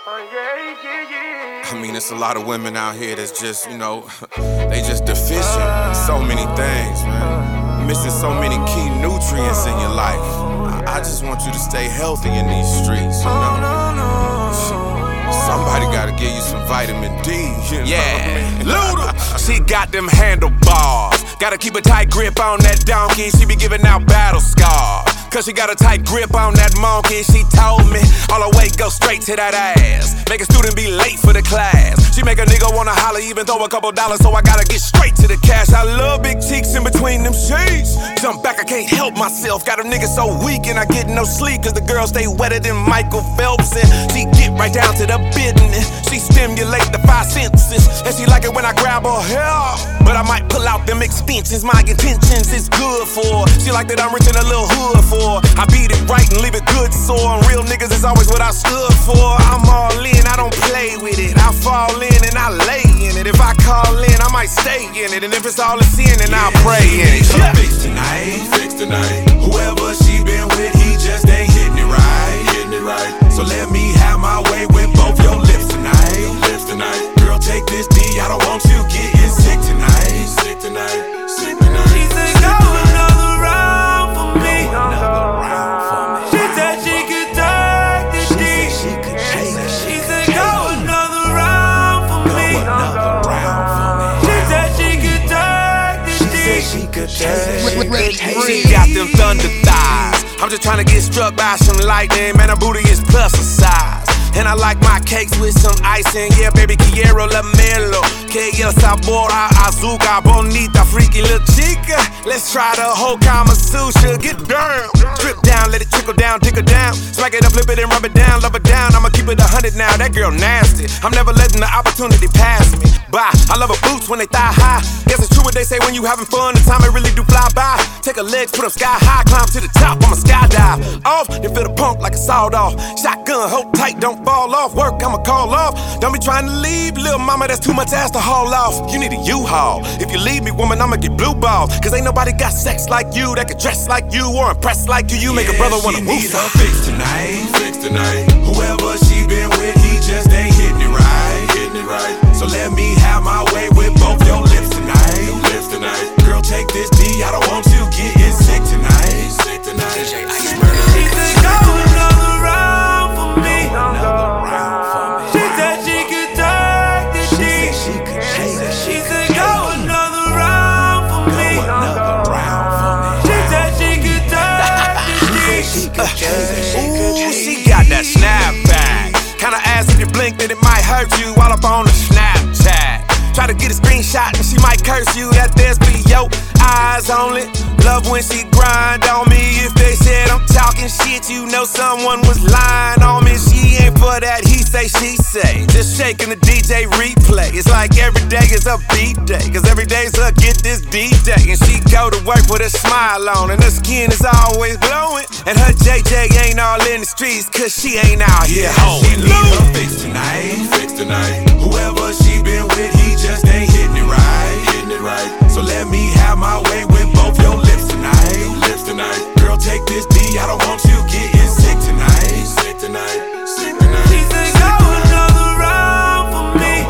I mean, it's a lot of women out here that's just, they just deficient in so many things, man. Missing so many key nutrients in your life. I just want you to stay healthy in these streets, Somebody gotta give you some vitamin D, Yeah, Luda, she got them handlebars. Gotta keep a tight grip on that donkey. She be giving out battle scars, cause she got a tight grip on that monkey. She told me all her weight go straight to that ass. Make a student be late for the class. She make a nigga wanna holler, even throw a couple dollars. So I gotta get straight to the cash. I love big cheeks in between them sheets. Jump back, I can't help myself. Got a nigga so weak and I get no sleep, cause the girl stay wetter than Michael Phelps. And she get right down to the business. She stimulate the 5 senses, and she like it when I grab her hair. But I might pull out them extensions. My intentions is good for. She like that I'm rich in a little hood for. I beat it right and leave it good sore. And real niggas is always what I stood for. I'm all in, I don't play with it. I fall in and I lay in it. If I call in, I might stay in it. And if it's all a sin, then I'll pray in it. Fix tonight. Whoever she been with, he just ain't hitting it right. So let me have my way with both your lips tonight. Girl, take this D, I don't want you getting sick tonight. She said go another round for me. She said she could take this D. She said go another round for me. She said she could take this D. She got them thunder thighs. I'm just tryna get struck by some lightning. Man, her booty is plus a size. And I like my cakes with some icing. Yeah, baby, quiero la melo. Que el sabor a azúcar. Bonita, freaky little chica. Let's try the whole Kama Sutra. Get down. Strip down, let it trickle down, tickle down. Smack it up, flip it and rub it down, love it down. I'ma keep it 100 now, that girl nasty. I'm never letting the opportunity pass me by. I love her boots when they thigh high. Guess it's true what they say when you having fun. The time it really do fly by. Take her legs, put them sky high. Climb to the top, I'ma skydive. Off, then feel the punk like a sawed off. Shotgun, hold tight, don't fall off. Work, I'ma call off. Don't be trying to leave, little mama, that's too much ass to haul off. You need a U-Haul. If you leave me, woman, I'ma get blue balls. Cause ain't nobody got sex like you that can dress like you or impress like you. You make a brother wanna move. She need her fix tonight. Whoever she been with, he just ain't hitting it right. So let me have my way with both your lips tonight. Girl, take this D, I don't want you getting sick tonight. She said go another round for me. She said she could take this D. She said go another round for me. She said she could take this D. Ooh, she got that snapback. Kinda ass if you blink, then it might hurt you while up on the Snapchat. Try to get a screenshot and she might curse you. That there's be your eyes only. Love when she grind on me. If they said I'm talking shit, you know someone was lying on me. She ain't for that he say, she say. Just shaking the DJ replay. It's like every day is a beat day. Cause every day's a get this D-Day. And she go to work with a smile on. And her skin is always glowing. And her JJ ain't all in the streets. Cause she ain't out here hoeing. She need her fix tonight. Whoever she been with, he just ain't hitting it right. So let me have my way with both your lips tonight. Girl, take this D, I don't want you getting sick tonight. She said go another round for me.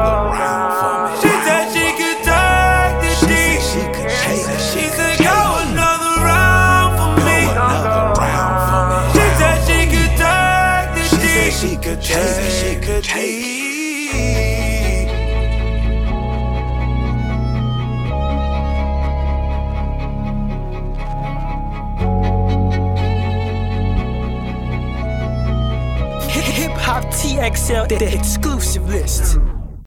She said she could take this D. She said go another round for me. She said she could take this D. Hip Hop TXL, the exclusive list.